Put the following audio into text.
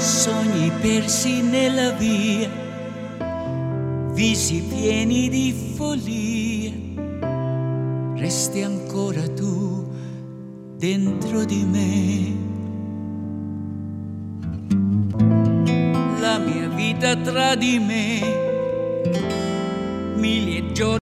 sogni persi nella via, visi pieni di follia, resti ancora tu dentro di me. La mia vita tra di me, miglia e giorni